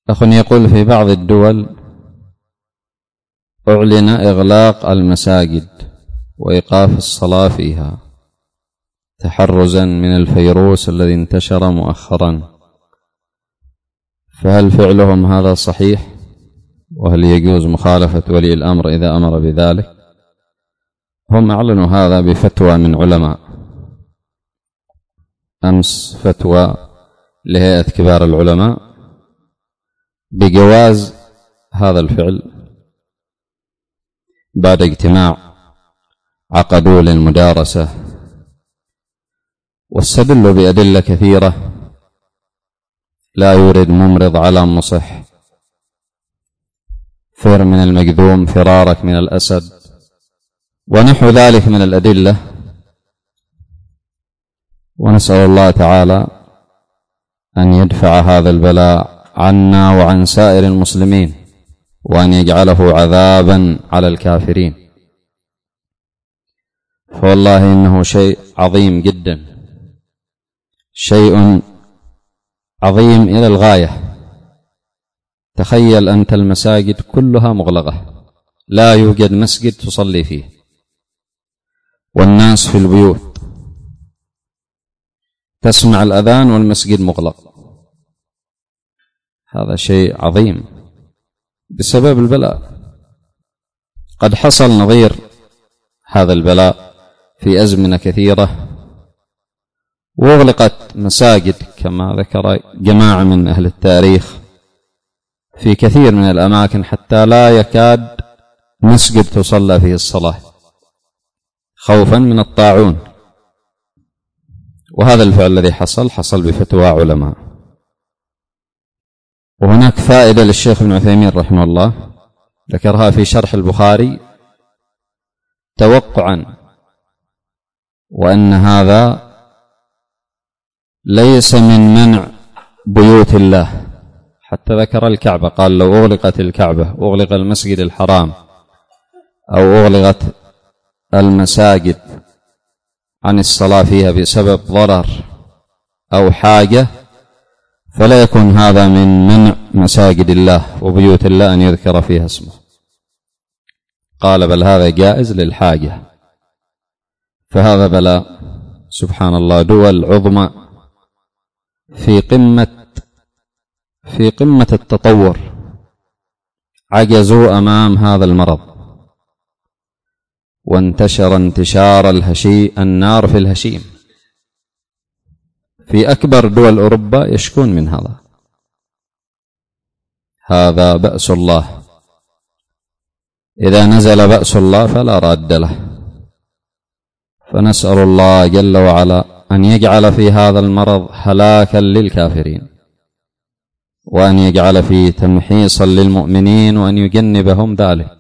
أخ يقول: في بعض الدول أعلن إغلاق المساجد وإيقاف الصلاة فيها تحرزا من الفيروس الذي انتشر مؤخرا، فهل فعلهم هذا صحيح؟ وهل يجوز مخالفة ولي الأمر إذا أمر بذلك؟ هم أعلنوا هذا بفتوى من علماء أمس، فتوى لهيئة كبار العلماء بجواز هذا الفعل بعد اجتماع عقدوا للمدارسة، واستدلوا بأدلة كثيرة لا يورد ممرض على مصح، فر من المجذوم فرارك من الأسد، ونحو ذلك من الأدلة. ونسأل الله تعالى أن يدفع هذا البلاء عنا وعن سائر المسلمين، وأن يجعله عذابا على الكافرين، فوالله إنه شيء عظيم جدا، شيء عظيم إلى الغاية. تخيل أنت المساجد كلها مغلقة، لا يوجد مسجد تصلي فيه، والناس في البيوت، تسمع الأذان والمسجد مغلق. هذا شيء عظيم بسبب البلاء. قد حصل نظير هذا البلاء في أزمنة كثيرة، وأغلقت مساجد كما ذكر جماعة من أهل التاريخ في كثير من الأماكن، حتى لا يكاد مسجد تصلى فيه الصلاة خوفا من الطاعون. وهذا الفعل الذي حصل بفتوى علماء. وهناك فائدة للشيخ ابن عثيمين رحمه الله ذكرها في شرح البخاري توقعا، وأن هذا ليس من منع بيوت الله، حتى ذكر الكعبة، قال: لو أغلقت الكعبة، أغلق المسجد الحرام، أو أغلقت المساجد عن الصلاة فيها بسبب ضرر أو حاجة، فلا يكون هذا من منع مساجد الله وبيوت الله أن يذكر فيها اسمه. قال: بل هذا جائز للحاجة. فهذا بلاء سبحان الله. دول عظمى في قمة التطور عجزوا أمام هذا المرض، وانتشر انتشار النار في الهشيم. في أكبر دول أوروبا يشكون من هذا بأس الله. إذا نزل بأس الله فلا راد له. فنسأل الله جل وعلا أن يجعل في هذا المرض هلاكا للكافرين، وأن يجعل فيه تمحيصا للمؤمنين، وأن يجنبهم ذلك.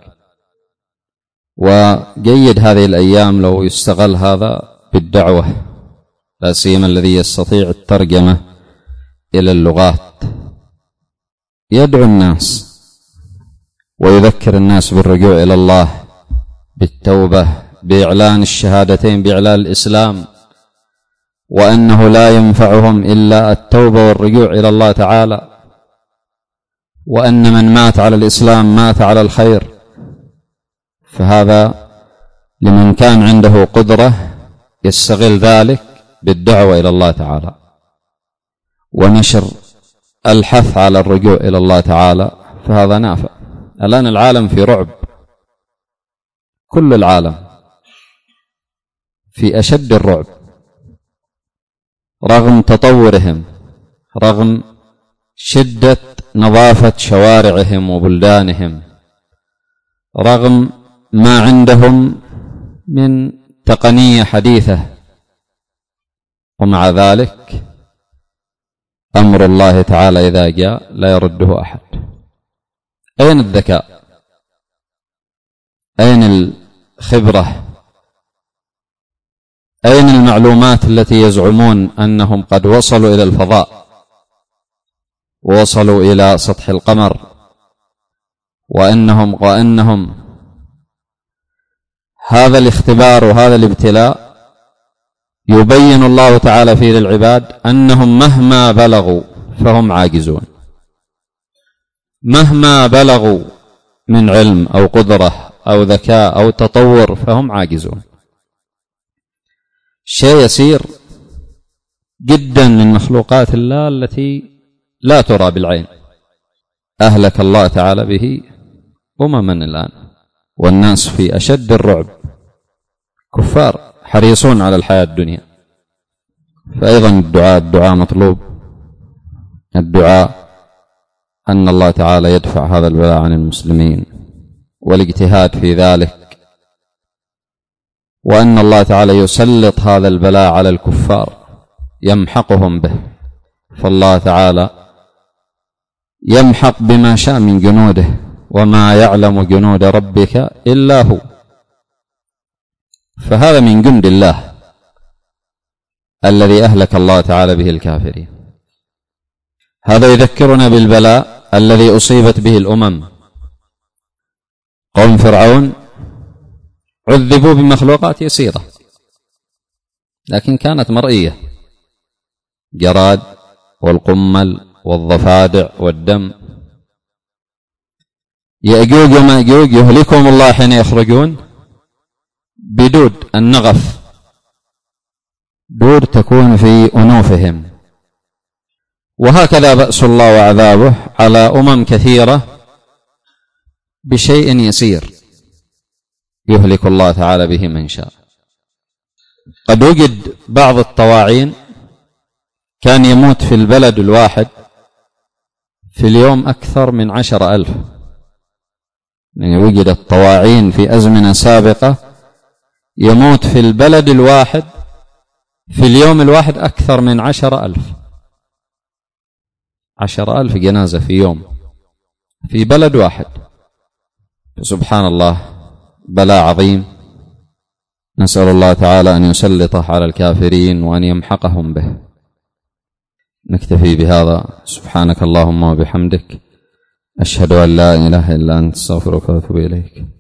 وجيد هذه الأيام لو يستغل هذا بالدعوة، لا سيما الذي يستطيع الترجمة إلى اللغات، يدعو الناس ويذكر الناس بالرجوع إلى الله، بالتوبة، بإعلان الشهادتين، بإعلان الإسلام، وأنه لا ينفعهم إلا التوبة والرجوع إلى الله تعالى، وأن من مات على الإسلام مات على الخير. فهذا لمن كان عنده قدرة يستغل ذلك بالدعوة إلى الله تعالى ونشر الحث على الرجوع إلى الله تعالى، فهذا نافع. الآن العالم في رعب، كل العالم في أشد الرعب، رغم تطورهم، رغم شدة نظافة شوارعهم وبلدانهم، رغم ما عندهم من تقنية حديثة، ومع ذلك أمر الله تعالى إذا جاء لا يرده أحد. أين الذكاء؟ أين الخبرة؟ أين المعلومات التي يزعمون أنهم قد وصلوا إلى الفضاء ووصلوا إلى سطح القمر، وأنهم هذا الاختبار وهذا الابتلاء يبين الله تعالى فيه للعباد أنهم مهما بلغوا فهم عاجزون. مهما بلغوا من علم أو قدرة أو ذكاء أو تطور فهم عاجزون. شيء يسير جدا من مخلوقات الله التي لا ترى بالعين أهلك الله تعالى به أمما الآن، والناس في أشد الرعب، كفار حريصون على الحياة الدنيا. فأيضا الدعاء مطلوب، الدعاء أن الله تعالى يدفع هذا البلاء عن المسلمين والاجتهاد في ذلك، وأن الله تعالى يسلط هذا البلاء على الكفار يمحقهم به، فالله تعالى يمحق بما شاء من جنوده، وما يعلم جنود ربك إلا هو. فهذا من جند الله الذي أهلك الله تعالى به الكافرين. هذا يذكرنا بالبلاء الذي أصيبت به الأمم. قوم فرعون عذبوا بمخلوقات يسيرة لكن كانت مرئية، جراد والقمل والضفادع والدم. يأجوج ومأجوج يهلكهم الله حين يخرجون بدود النغف، دود تكون في أنوفهم. وهكذا بأس الله وعذابه على أمم كثيرة بشيء يسير يهلك الله تعالى به من شاء. قد وجد بعض الطواعين كان يموت في البلد الواحد في اليوم أكثر من 10,000. يعني وجدت طواعين في أزمنة سابقة يموت في البلد الواحد في اليوم الواحد أكثر من 10,000. 10,000 جنازة في يوم في بلد واحد. سبحان الله، بلاء عظيم، نسأل الله تعالى أن يسلطه على الكافرين وأن يمحقهم به. نكتفي بهذا. سبحانك اللهم وبحمدك، أشهد أن لا إله إلا أنت، استغفرك وأتوب إليك.